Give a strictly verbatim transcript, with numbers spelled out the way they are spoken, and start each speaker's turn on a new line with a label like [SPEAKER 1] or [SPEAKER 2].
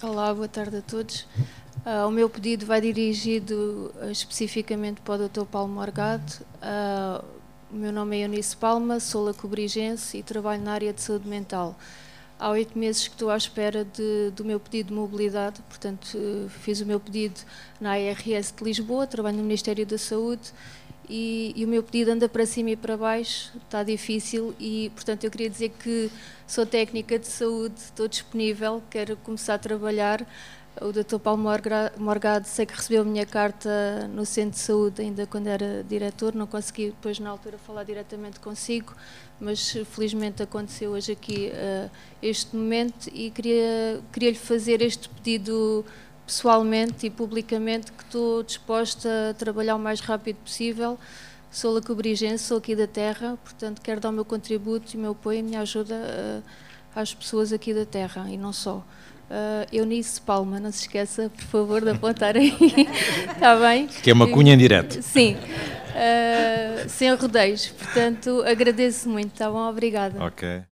[SPEAKER 1] Olá, boa tarde a todos. Uh, o meu pedido vai dirigido uh, especificamente para o doutor Paulo Morgado. Uh, o meu nome é Eunice Palma, sou lacobrigense e trabalho na área de saúde mental. Há oito meses que estou à espera de, do meu pedido de mobilidade, portanto uh, fiz o meu pedido na A R S de Lisboa, trabalho no Ministério da Saúde e, e o meu pedido anda para cima e para baixo, está difícil e, portanto, eu queria dizer que sou técnica de saúde, estou disponível, quero começar a trabalhar. O doutor Paulo Morgado, sei que recebeu a minha carta no centro de saúde ainda quando era diretor, não consegui depois na altura falar diretamente consigo, mas felizmente aconteceu hoje aqui uh, este momento e queria, queria lhe fazer este pedido pessoalmente e publicamente, que estou disposta a trabalhar o mais rápido possível. Sou lacobrigense, sou aqui da terra, portanto quero dar o meu contributo e o meu apoio e a minha ajuda uh, às pessoas aqui da terra e não só. Uh, Eunice Palma, não se esqueça, por favor, de apontar aí, está bem?
[SPEAKER 2] Que é uma cunha em direto.
[SPEAKER 1] Sim, uh, sem rodeios, portanto agradeço muito, está bom? Obrigada.
[SPEAKER 2] Ok.